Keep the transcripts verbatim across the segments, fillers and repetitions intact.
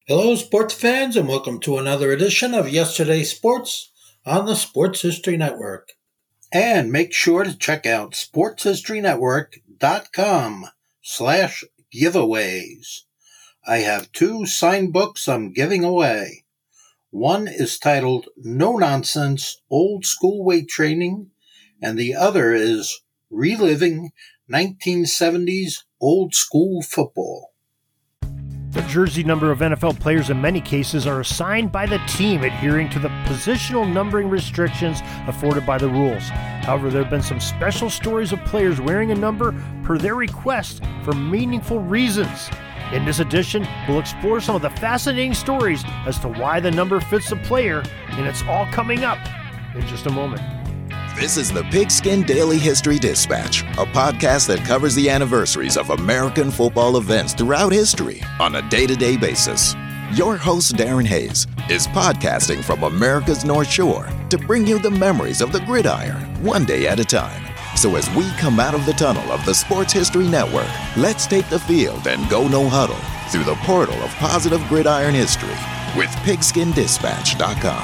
Hello, sports fans, and welcome to another edition of Yesterday's Sports on the Sports History Network. And make sure to check out sportshistorynetwork.com slash giveaways. I have two signed books I'm giving away. One is titled No Nonsense Old School Weight Training, and the other is Reliving nineteen seventies Old School Football. The jersey number of N F L players in many cases are assigned by the team, adhering to the positional numbering restrictions afforded by the rules. However, there have been some special stories of players wearing a number per their request for meaningful reasons. In this edition, we'll explore some of the fascinating stories as to why the number fits the player, and it's all coming up in just a moment. This is the Pigskin Daily History Dispatch, a podcast that covers the anniversaries of American football events throughout history on a day-to-day basis. Your host, Darren Hayes, is podcasting from America's North Shore to bring you the memories of the gridiron, one day at a time. So as we come out of the tunnel of the Sports History Network, let's take the field and go no huddle through the portal of positive gridiron history with pigskin dispatch dot com.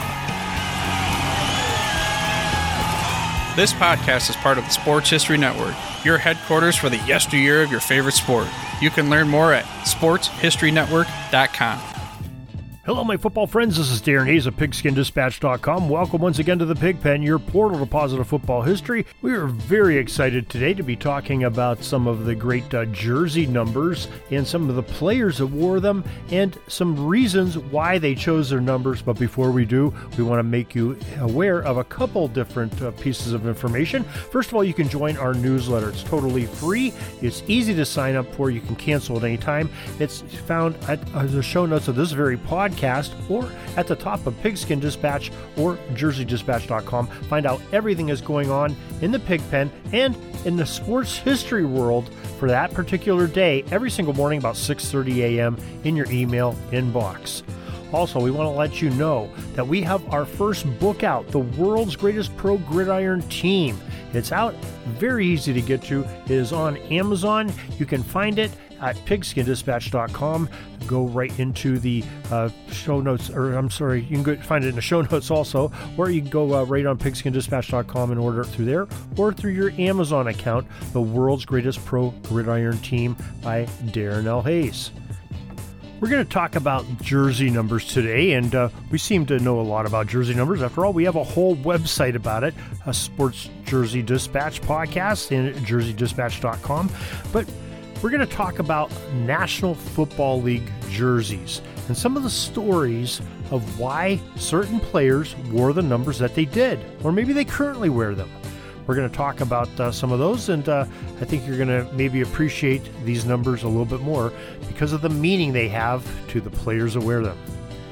This podcast is part of the Sports History Network, your headquarters for the yesteryear of your favorite sport. You can learn more at sports history network dot com. Hello, my football friends. This is Darren Hayes of pigskin dispatch dot com. Welcome once again to the Pigpen, your portal to positive football history. We are very excited today to be talking about some of the great uh, jersey numbers and some of the players that wore them and some reasons why they chose their numbers. But before we do, we want to make you aware of a couple different uh, pieces of information. First of all, you can join our newsletter. It's totally free. It's easy to sign up for. You can cancel at any time. It's found at uh, the show notes of this very podcast, or at the top of Pigskin Dispatch or jersey dispatch dot com. Find out everything is going on in the Pigpen and in the sports history world for that particular day every single morning about six thirty a.m. in your email inbox. Also, we want to let you know that we have our first book out, The World's Greatest Pro Gridiron Team. It's out, very easy to get to. It is on Amazon. You can find it at pigskin dispatch dot com. Go right into the uh, show notes, or I'm sorry, you can go find it in the show notes also, or you can go uh, right on pigskin dispatch dot com and order it through there, or through your Amazon account, The World's Greatest Pro Gridiron Team by Darren L. Hayes. We're going to talk about jersey numbers today, and uh, we seem to know a lot about jersey numbers. After all, we have a whole website about it, a Sports Jersey Dispatch podcast in jersey dispatch dot com. But we're going to talk about National Football League jerseys and some of the stories of why certain players wore the numbers that they did, or maybe they currently wear them. We're going to talk about uh, some of those, and uh, I think you're going to maybe appreciate these numbers a little bit more because of the meaning they have to the players that wear them.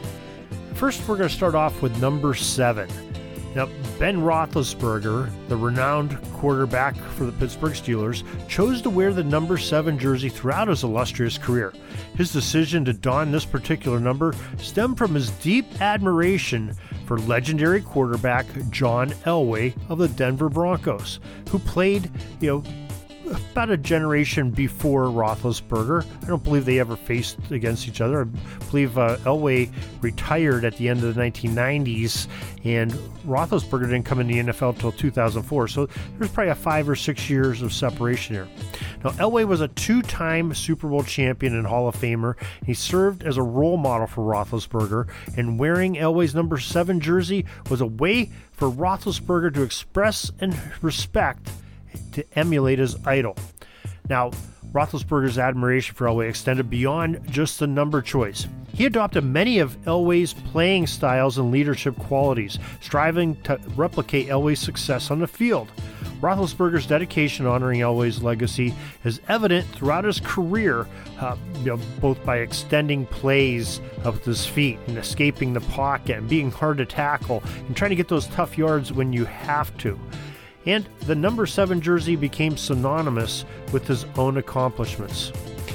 First, we're going to start off with number seven. Now, Ben Roethlisberger, the renowned quarterback for the Pittsburgh Steelers, chose to wear the number seven jersey throughout his illustrious career. His decision to don this particular number stemmed from his deep admiration for legendary quarterback John Elway of the Denver Broncos, who played, you know, about a generation before Roethlisberger. I don't believe they ever faced against each other. I believe uh, Elway retired at the end of the nineteen nineties, and Roethlisberger didn't come in the N F L until two thousand four, so there's probably a five or six years of separation here. Now, Elway was a two-time Super Bowl champion and Hall of Famer. He served as a role model for Roethlisberger, and wearing Elway's number seven jersey was a way for Roethlisberger to express and respect, to emulate his idol. Now, Roethlisberger's admiration for Elway extended beyond just the number choice. He adopted many of Elway's playing styles and leadership qualities, striving to replicate Elway's success on the field. Roethlisberger's dedication to honoring Elway's legacy is evident throughout his career, uh, you know, both by extending plays with his feet and escaping the pocket and being hard to tackle and trying to get those tough yards when you have to. And the number seven jersey became synonymous with his own accomplishments.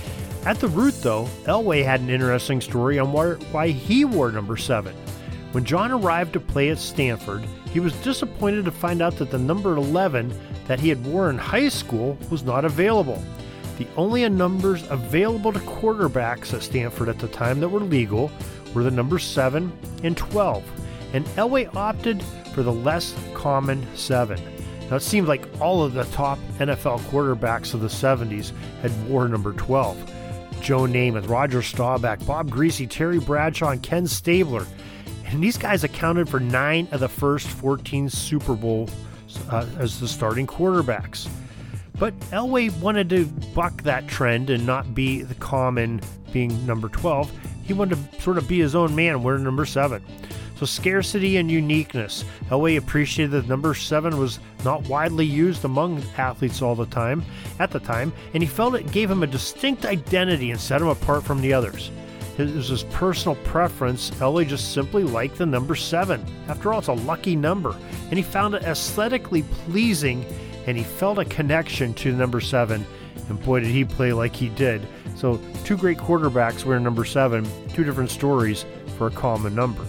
At the root, though, Elway had an interesting story on why he wore number seven. When John arrived to play at Stanford, he was disappointed to find out that the number eleven that he had worn in high school was not available. The only numbers available to quarterbacks at Stanford at the time that were legal were the numbers seven and twelve, and Elway opted for the less common seven. Now, it seemed like all of the top N F L quarterbacks of the seventies had wore number twelve. Joe Namath, Roger Staubach, Bob Greasy, Terry Bradshaw, and Ken Stabler. And these guys accounted for nine of the first fourteen Super Bowls uh, as the starting quarterbacks. But Elway wanted to buck that trend and not be the common being number twelve. He wanted to sort of be his own man, wearing number seven. So scarcity and uniqueness. Elway appreciated that number seven was not widely used among athletes all the time, at the time, and he felt it gave him a distinct identity and set him apart from the others. It was his personal preference. Elway just simply liked the number seven. After all, it's a lucky number, and he found it aesthetically pleasing, and he felt a connection to number seven, and boy did he play like he did. So two great quarterbacks wearing number seven, two different stories for a common number.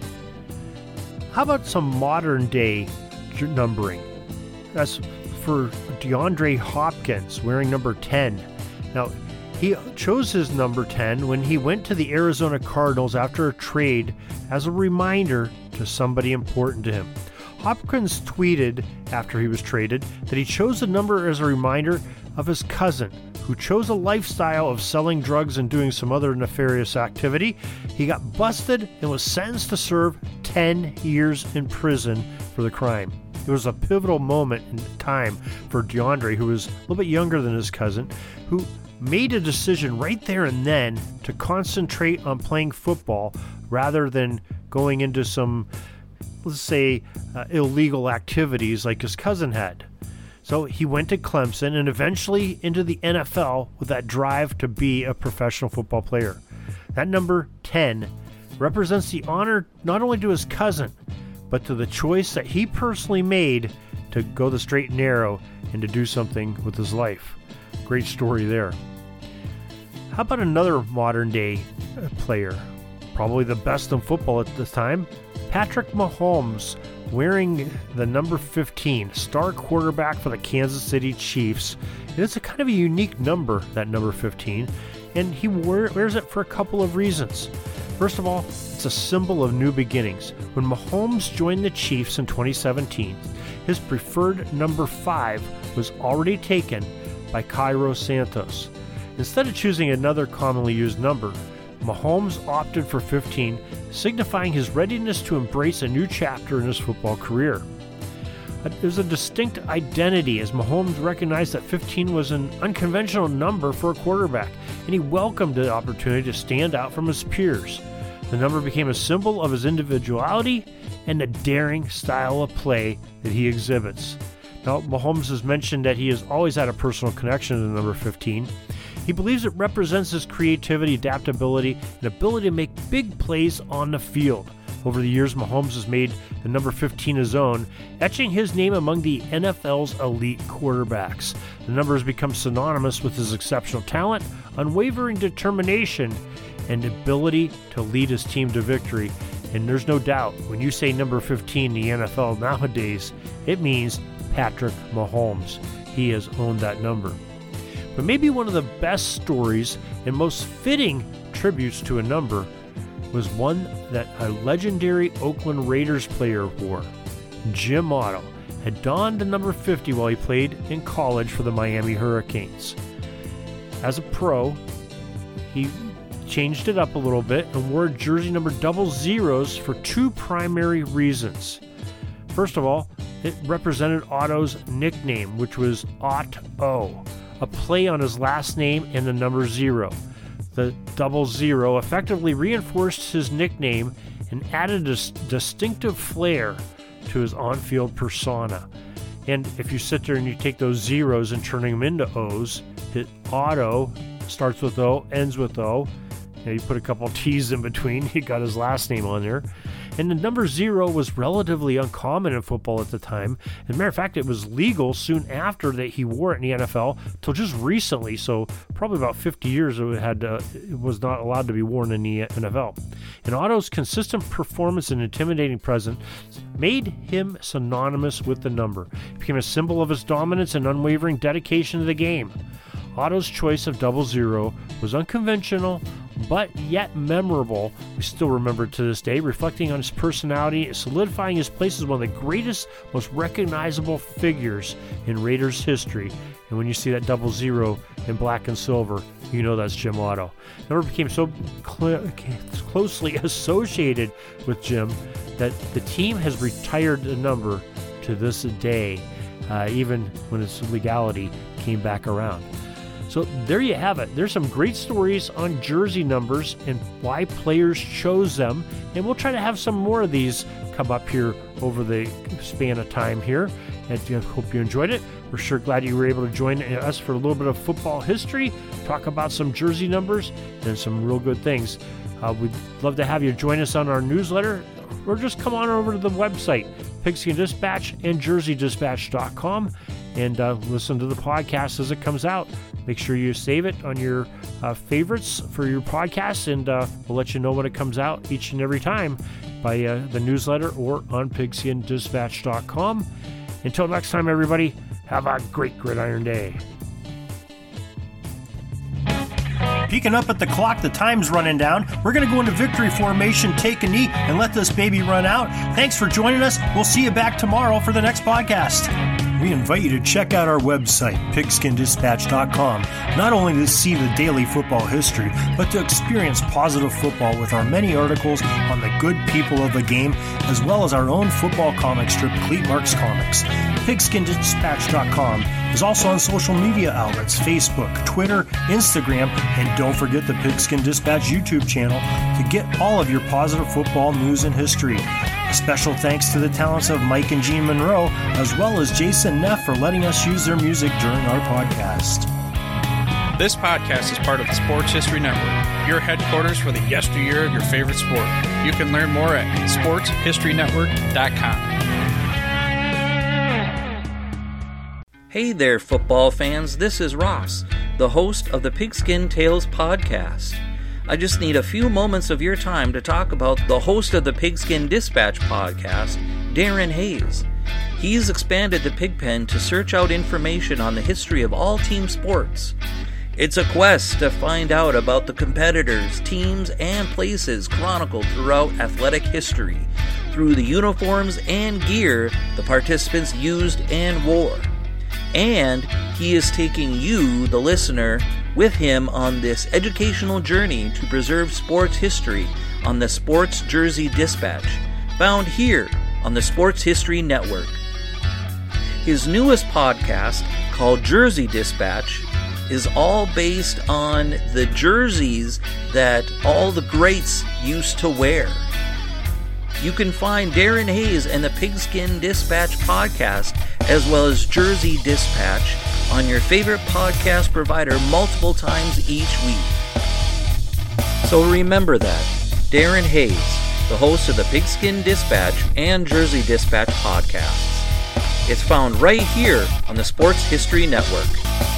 How about some modern day numbering? That's for DeAndre Hopkins wearing number ten. Now, he chose his number ten when he went to the Arizona Cardinals after a trade as a reminder to somebody important to him. Hopkins tweeted after he was traded that he chose the number as a reminder of his cousin, who chose a lifestyle of selling drugs and doing some other nefarious activity. He got busted and was sentenced to serve ten years in prison for the crime. It was a pivotal moment in time for DeAndre, who was a little bit younger than his cousin, who made a decision right there and then to concentrate on playing football rather than going into some, let's say, uh, illegal activities like his cousin had. So he went to Clemson and eventually into the N F L with that drive to be a professional football player. That number ten represents the honor not only to his cousin, but to the choice that he personally made to go the straight and narrow and to do something with his life. Great story there. How about another modern day player? Probably the best in football at this time, Patrick Mahomes, wearing the number fifteen, star quarterback for the Kansas City Chiefs. And it's a kind of a unique number, that number fifteen, and he wears it for a couple of reasons. First of all, it's a symbol of new beginnings. When Mahomes joined the Chiefs in twenty seventeen, his preferred number five was already taken by Cairo Santos. Instead of choosing another commonly used number, Mahomes opted for fifteen, signifying his readiness to embrace a new chapter in his football career. There's a distinct identity as Mahomes recognized that fifteen was an unconventional number for a quarterback, and he welcomed the opportunity to stand out from his peers. The number became a symbol of his individuality and the daring style of play that he exhibits. Now, Mahomes has mentioned that he has always had a personal connection to the number fifteen. He believes it represents his creativity, adaptability, and ability to make big plays on the field. Over the years, Mahomes has made the number fifteen his own, etching his name among the N F L's elite quarterbacks. The number has become synonymous with his exceptional talent, unwavering determination, and ability to lead his team to victory. And there's no doubt, when you say number fifteen in the N F L nowadays, it means Patrick Mahomes. He has owned that number. But maybe one of the best stories and most fitting tributes to a number was one that a legendary Oakland Raiders player wore. Jim Otto had donned the number fifty while he played in college for the Miami Hurricanes. As a pro, he changed it up a little bit and wore jersey number double zeros for two primary reasons. First of all, it represented Otto's nickname, which was Otto, a play on his last name and the number zero. The double zero effectively reinforced his nickname and added a distinctive flair to his on-field persona. And if you sit there and you take those zeros and turning them into O's, it Otto starts with O, ends with O. You know, you put a couple T's in between, he got his last name on there. And the number zero was relatively uncommon in football at the time. As a matter of fact, it was legal soon after that he wore it in the N F L till just recently. So probably about fifty years it had uh, it was not allowed to be worn in the N F L. And Otto's consistent performance and intimidating presence made him synonymous with the number. It became a symbol of his dominance and unwavering dedication to the game. Otto's choice of double zero was unconventional, but yet memorable. We still remember it to this day, reflecting on his personality, solidifying his place as one of the greatest, most recognizable figures in Raiders history. And when you see that double zero in black and silver, you know that's Jim Otto. Number became so cl- closely associated with Jim that the team has retired the number to this day, uh, even when its legality came back around. So there you have it. There's some great stories on jersey numbers and why players chose them. And we'll try to have some more of these come up here over the span of time here. And I hope you enjoyed it. We're sure glad you were able to join us for a little bit of football history, talk about some jersey numbers and some real good things. Uh, we'd love to have you join us on our newsletter, or just come on over to the website, Pigskin Dispatch and Jersey Dispatch dot com, and uh, listen to the podcast as it comes out. Make sure you save it on your uh, favorites for your podcasts, and uh, we'll let you know when it comes out each and every time by uh, the newsletter or on Pigskin Dispatch dot com. Until next time, everybody, have a great Gridiron Day. Peeking up at the clock, the time's running down. We're going to go into victory formation, take a knee, and let this baby run out. Thanks for joining us. We'll see you back tomorrow for the next podcast. We invite you to check out our website, Pigskin Dispatch dot com, not only to see the daily football history, but to experience positive football with our many articles on the good people of the game, as well as our own football comic strip, Cleat Marks Comics. Pigskin Dispatch dot com is also on social media outlets, Facebook, Twitter, Instagram, and don't forget the Pigskin Dispatch YouTube channel to get all of your positive football news and history. A special thanks to the talents of Mike and Gene Monroe, as well as Jason Neff for letting us use their music during our podcast. This podcast is part of the Sports History Network, your headquarters for the yesteryear of your favorite sport. You can learn more at sports history network dot com. Hey there, football fans. This is Ross, the host of the Pigskin Tales podcast. I just need a few moments of your time to talk about the host of the Pigskin Dispatch podcast, Darren Hayes. He's expanded the Pigpen to search out information on the history of all team sports. It's a quest to find out about the competitors, teams, and places chronicled throughout athletic history through the uniforms and gear the participants used and wore. And he is taking you, the listener, with him on this educational journey to preserve sports history on the Sports Jersey Dispatch, found here on the Sports History Network. His newest podcast, called Jersey Dispatch, is all based on the jerseys that all the greats used to wear. You can find Darren Hayes and the Pigskin Dispatch podcast, as well as Jersey Dispatch, on your favorite podcast provider multiple times each week. So remember that, Darren Hayes, the host of the Pigskin Dispatch and Jersey Dispatch podcasts. It's found right here on the Sports History Network.